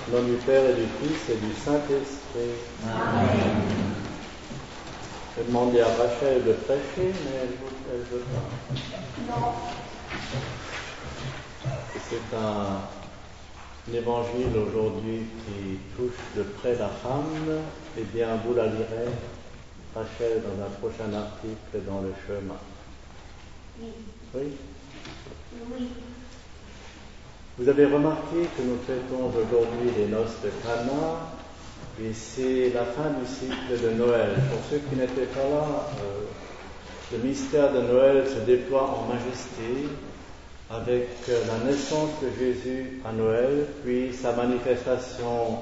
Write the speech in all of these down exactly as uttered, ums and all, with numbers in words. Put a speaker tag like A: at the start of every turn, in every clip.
A: Au nom du Père et du Fils et du Saint-Esprit.
B: Amen.
A: Je vais demander à Rachel de prêcher, mais elle ne veut pas.
B: Non.
A: C'est un, un évangile aujourd'hui qui touche de près la femme. Eh bien, vous la lirez, Rachel, dans un prochain article dans le chemin.
B: Oui.
A: Oui?
B: Oui.
A: Vous avez remarqué que nous fêtons aujourd'hui les noces de Cana, et c'est la fin du cycle de Noël. Pour ceux qui n'étaient pas là, euh, le mystère de Noël se déploie en majesté avec euh, la naissance de Jésus à Noël, puis sa manifestation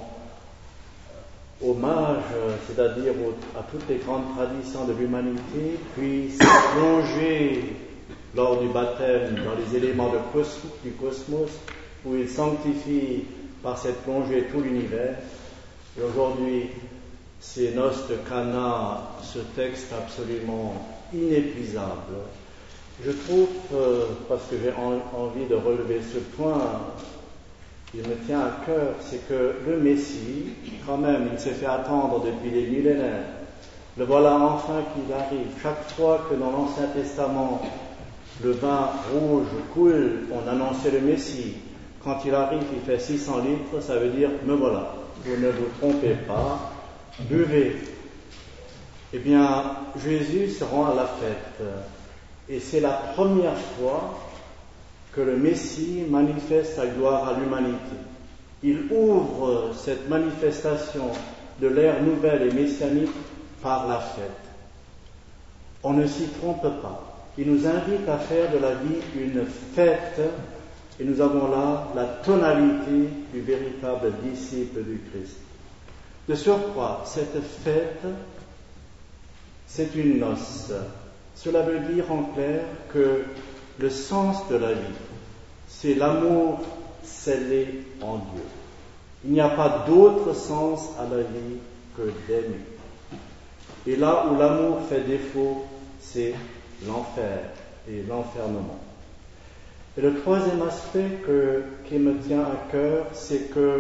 A: hommage, c'est-à-dire au, à toutes les grandes traditions de l'humanité, puis sa plongée lors du baptême dans les éléments de cos, du cosmos, où il sanctifie par cette plongée tout l'univers. Et aujourd'hui, ces noces de Cana, ce texte absolument inépuisable. Je trouve, euh, parce que j'ai en, envie de relever ce point, il me tient à cœur, c'est que le Messie, quand même, il s'est fait attendre depuis des millénaires. Le voilà enfin qu'il arrive. Chaque fois que dans l'Ancien Testament, le vin rouge coule, on annonçait le Messie. Quand il arrive, il fait six cents litres, ça veut dire, me voilà, vous ne vous trompez pas, buvez. Eh bien, Jésus se rend à la fête, et c'est la première fois que le Messie manifeste sa gloire à l'humanité. Il ouvre cette manifestation de l'ère nouvelle et messianique par la fête. On ne s'y trompe pas. Il nous invite à faire de la vie une fête, et nous avons là la tonalité du véritable disciple du Christ. De surcroît, cette fête, c'est une noce. Cela veut dire en clair que le sens de la vie, c'est l'amour scellé en Dieu. Il n'y a pas d'autre sens à la vie que d'aimer. Et là où l'amour fait défaut, c'est l'enfer et l'enfermement. Et le troisième aspect que, qui me tient à cœur, c'est que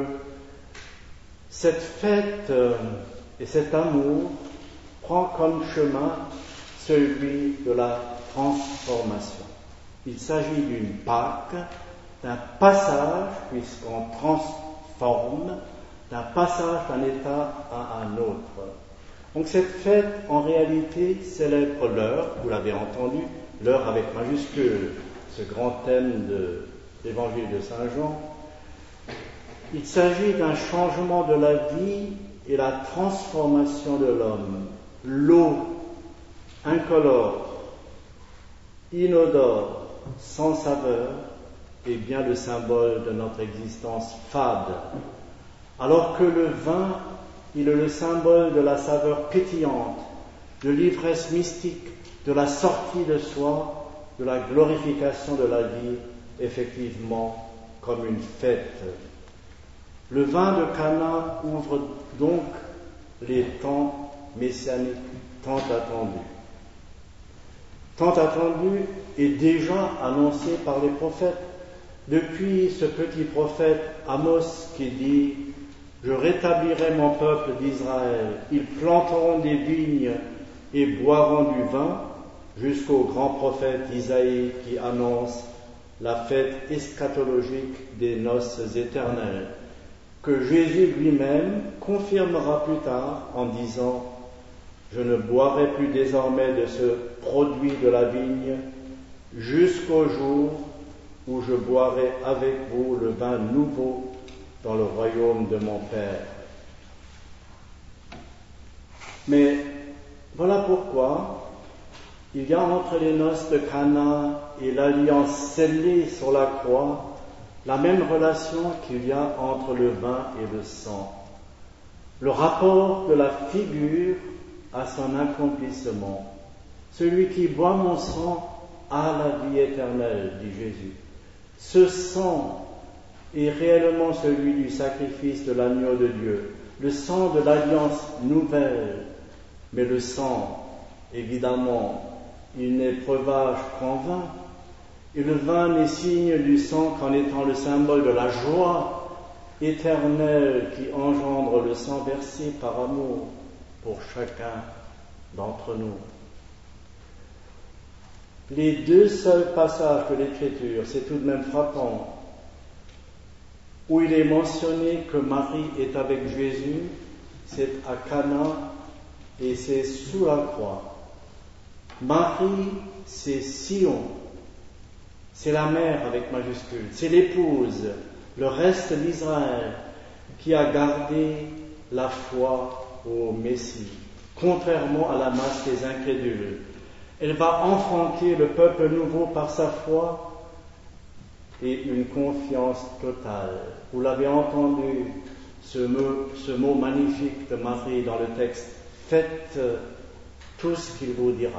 A: cette fête euh, et cet amour prend comme chemin celui de la transformation. Il s'agit d'une Pâque, d'un passage, puisqu'on transforme, d'un passage d'un état à un autre. Donc cette fête, en réalité, célèbre l'heure, vous l'avez entendu, l'heure avec majuscule, ce grand thème de l'évangile de Saint Jean. Il s'agit d'un changement de la vie et la transformation de l'homme. L'eau, incolore, inodore, sans saveur, est bien le symbole de notre existence fade, alors que le vin, il est le symbole de la saveur pétillante, de l'ivresse mystique, de la sortie de soi, de la glorification de la vie, effectivement, comme une fête. Le vin de Cana ouvre donc les temps messianiques tant attendus. Tant attendu et déjà annoncé par les prophètes. Depuis ce petit prophète Amos qui dit « Je rétablirai mon peuple d'Israël, ils planteront des vignes et boiront du vin », jusqu'au grand prophète Isaïe qui annonce la fête eschatologique des noces éternelles, que Jésus lui-même confirmera plus tard en disant « Je ne boirai plus désormais de ce produit de la vigne jusqu'au jour où je boirai avec vous le vin nouveau dans le royaume de mon Père. » Mais voilà pourquoi il y a entre les noces de Cana et l'alliance scellée sur la croix la même relation qu'il y a entre le vin et le sang. Le rapport de la figure à son accomplissement. Celui qui boit mon sang a la vie éternelle, dit Jésus. Ce sang est réellement celui du sacrifice de l'agneau de Dieu, le sang de l'alliance nouvelle. Mais le sang, évidemment, il n'est breuvage qu'en vin. Et le vin n'est signe du sang qu'en étant le symbole de la joie éternel qui engendre le sang versé par amour pour chacun d'entre nous. Les deux seuls passages de l'Écriture, c'est tout de même frappant, où il est mentionné que Marie est avec Jésus, c'est à Cana et c'est sous la croix. Marie, c'est Sion, c'est la mère avec majuscule, c'est l'épouse, le reste d'Israël qui a gardé la foi au Messie, contrairement à la masse des incrédules. Elle va enfanter le peuple nouveau par sa foi et une confiance totale. Vous l'avez entendu, ce mot, ce mot magnifique de Marie dans le texte. Faites tout ce qu'il vous dira.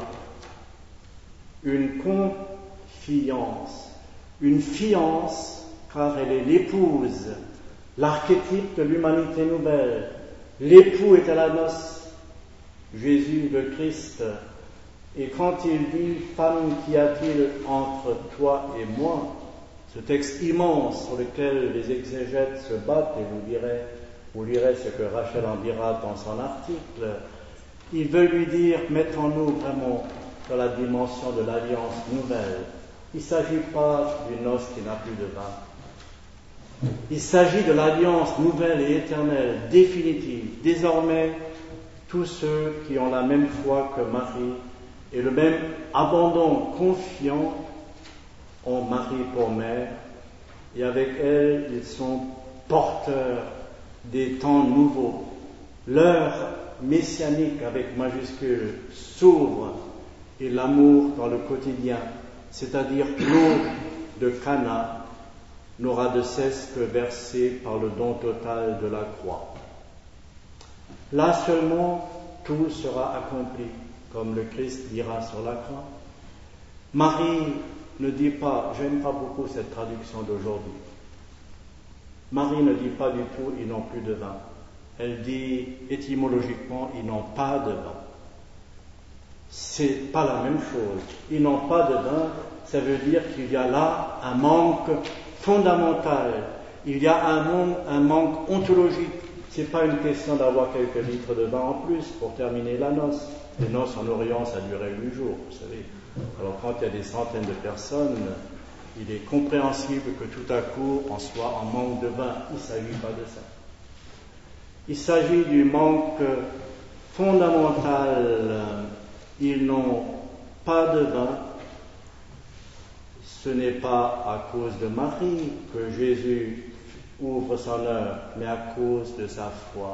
A: Une confiance, une fiance, car elle est l'épouse, l'archétype de l'humanité nouvelle. L'époux est à la noce, Jésus le Christ. Et quand il dit « Femme, qu'y a-t-il entre toi et moi ?» ce texte immense sur lequel les exégètes se battent, et vous direz, vous lirez ce que Rachel en dira dans son article, il veut lui dire « mettons-nous vraiment dans la dimension de l'alliance nouvelle. Il ne s'agit pas d'une noce qui n'a plus de vin. Il s'agit de l'alliance nouvelle et éternelle, définitive. Désormais, tous ceux qui ont la même foi que Marie et le même abandon confiant ont Marie pour mère, et avec elle, ils sont porteurs des temps nouveaux. L'heure messianique avec majuscule s'ouvre, et l'amour dans le quotidien, c'est-à-dire l'eau de Cana, n'aura de cesse que versé par le don total de la croix. Là seulement, tout sera accompli, comme le Christ dira sur la croix. Marie ne dit pas, j'aime pas beaucoup cette traduction d'aujourd'hui. Marie ne dit pas du tout, ils n'ont plus de vin. Elle dit, étymologiquement, ils n'ont pas de vin. C'est pas la même chose. Ils n'ont pas de vin, ça veut dire qu'il y a là un manque fondamental. Il y a un manque, un manque ontologique. C'est pas une question d'avoir quelques litres de vin en plus pour terminer la noce. Les noces en Orient, ça durait huit jours, vous savez. Alors quand il y a des centaines de personnes, il est compréhensible que tout à coup on soit en manque de vin. Il ne s'agit pas de ça. Il s'agit du manque fondamental. Ils n'ont pas de vin. Ce n'est pas à cause de Marie que Jésus ouvre son heure, mais à cause de sa foi.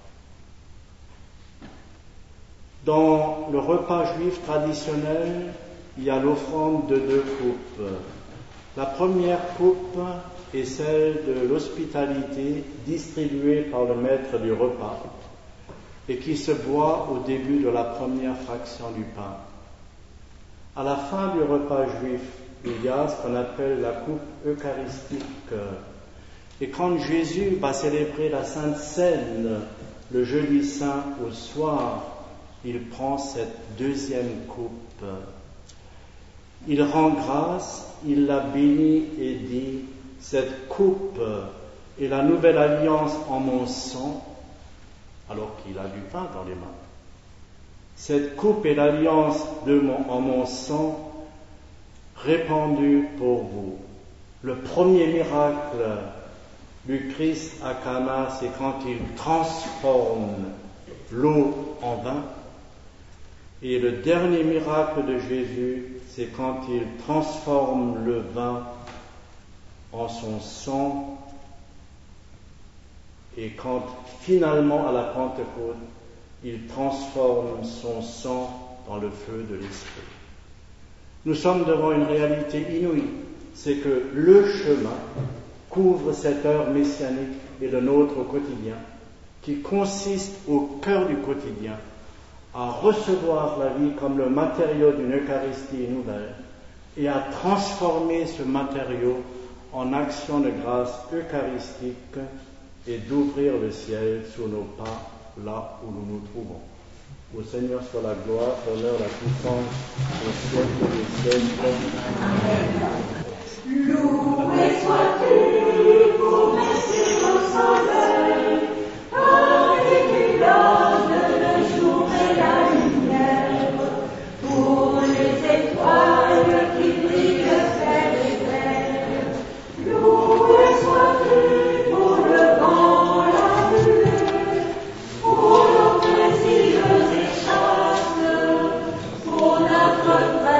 A: Dans le repas juif traditionnel, il y a l'offrande de deux coupes. La première coupe est celle de l'hospitalité distribuée par le maître du repas et qui se boit au début de la première fraction du pain. À la fin du repas juif, il y a ce qu'on appelle la coupe eucharistique. Et quand Jésus va célébrer la Sainte Seine le jeudi saint au soir, il prend cette deuxième coupe. Il rend grâce, il la bénit et dit, cette coupe est la nouvelle alliance en mon sang, alors qu'il a du pain dans les mains. Cette coupe est l'alliance de mon, en mon sang répandue pour vous. Le premier miracle du Christ à Cana, c'est quand il transforme l'eau en vin. Et le dernier miracle de Jésus, c'est quand il transforme le vin en son sang et quand finalement à la Pentecôte, il transforme son sang dans le feu de l'Esprit. Nous sommes devant une réalité inouïe, c'est que le chemin couvre cette heure messianique et le nôtre au quotidien, qui consiste au cœur du quotidien, à recevoir la vie comme le matériau d'une Eucharistie nouvelle et à transformer ce matériau en action de grâce eucharistique et d'ouvrir le ciel sous nos pas là où nous nous trouvons. Au Seigneur soit la gloire, l'honneur, la puissance, au siècle des siècles.
B: Loué sois-tu pour mes notre Père.